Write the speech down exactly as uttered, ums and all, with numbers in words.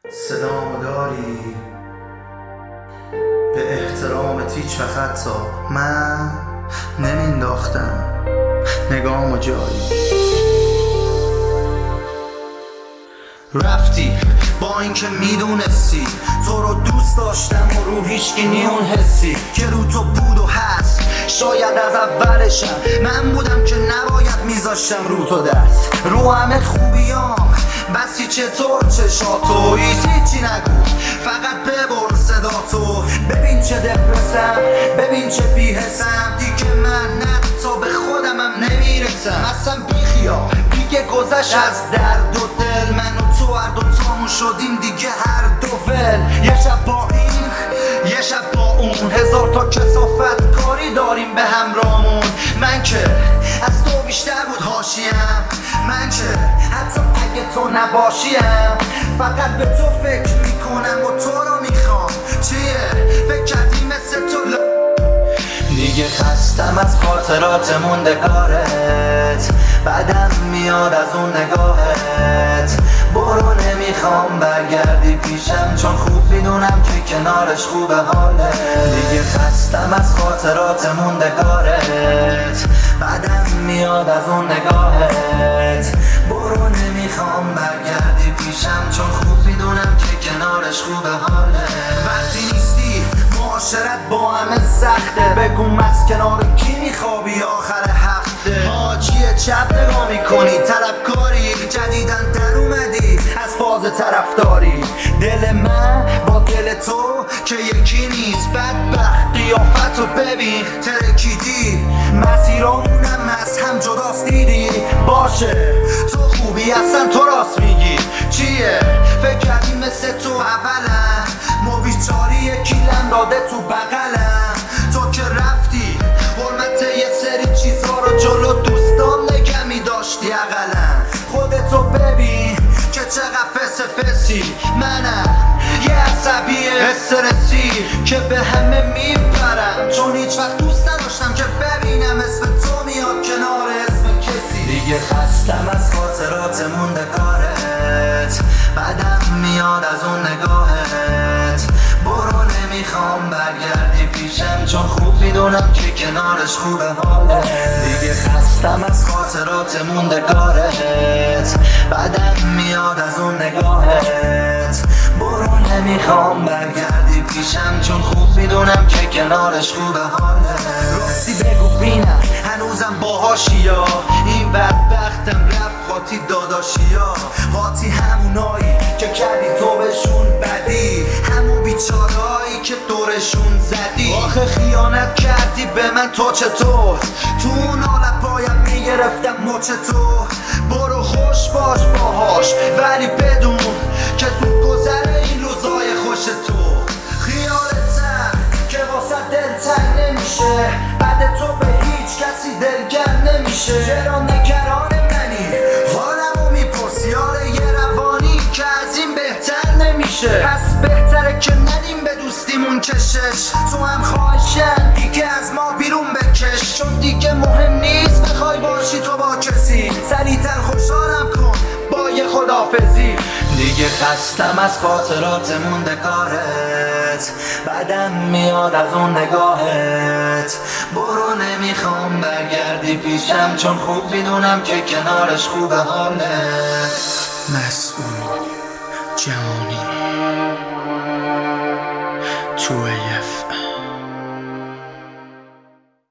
صدامو داری به احترامت هیچ وقت تا من نمینداختم نگامو جایی. رفتی با اینکه میدونستی تو رو دوست داشتم و رو هیچکی نیون حسی که رو تو بود و هست. شاید از اولشم من بودم که نباید میذاشتم رو تو دست رو همه خوبیام. بسی چطور چشاتو هیچی نگو فقط ببر صدا تو. ببین چه دپرسم ببین چه بیحسم دیگه من نه تا به خودمم نمیرسم. اصلا بیخیا دیگه گذشت از درد و دل. من و تو هر دوتامون شدیم دیگه هر دو ول. یه شب با این یه شب با اون هزار تا کثافت کاری داریم به همراهمون. من که از تو بیشتر بود حاشیم. من که حتی اگه تو نباشیم فقط به تو فکر میکنم و تو رو میخوام. چیه فکر کردی مثل تو ل... دیگه خستم از خاطرات موندگارت. بعدم میاد از اون نگاهت. برو نمیخوام برگردی پیشم چون خوب میدونم که کنارش خوبه حالت. دیگه خستم از خاطرات موندگارت. بعدم میاد از اون نگاهت. برو نمیخوام برگردی پیشم چون خوب میدونم که کنارش خوبه حالت. وقتی نیستی معاشرت با همه سخته. بگو از کنار کی میخوابی آخر هفته. حاجی چپ نگاه میکنی طلبکاری. جدیدن در اومدی از فاز طرفداری. دل من با دل تو که یکی نیست. بدبخت قیافتو ببین ترکیدی. مسیرامونم از هم جداست دیدی. باشه تو خوبی اصلا تو راست میگی. چیه فکر کردی مثل تو اولا ما بیچاری یکیلم داده تو بغلم. تو که رفتی حرمت یه سری چیزها رو جلو دوستان نگه میداشتی اقلا. خودتو ببین که چقدر فس فسی. منم یه عصبی استرسی که به همه میپرم چون هیچ وقت دوست نداشتم که ببینم اسم تو میاد کنار اسم کسی. دیگه خستم از خاطرات موندگارت. بعدم میاد از اون نگاهت. برو نمیخوام برگردی پیشم چون خوب میدونم که کنارش خوبه حالت. دیگه خستم از خاطرات موندگارت. بعدم میاد از اون نگاهت. برو نمیخوام برگردی پیشم چون خوب میدونم که کنارش خوبه حالت. راستی بگو بینم هنوزم باهاشیا. این بدبختم رفت خاطی داداشیا. خاطی همونایی که کردی تو بهشون بدی. همون بیچارهایی که دورشون زدی. آخه خیانت کردی به من تو چطور. تو اون حالت باید میگرفتم مچ تو. برو خوش باش باهاش ولی بدون که زود گذره این روزای خوش تو. خیالتم که واسه دل تنگ نمیشه. بعد تو به هیچ کسی دلگرم نمیشه. چرا نگران منی حالمو میپرسی. آره یه روانی که از این بهتر نمیشه. پس بهتره که ندیم به دوستیمون کشش. تو هم خواهشن دیگه از ما بیرون بکش. چون دیگه مهم نیست بخوای باشی تو با کسی. سریعتر خوشحالم کن با یه خدافزی. دیگه خستم از خاطرات موندگارت. بعدم میاد از اون نگاهت. برو nemiخوام برگردی پیشم چون خوب میدونم که کنارش خوبه حالت. مسئول جهانی تو یه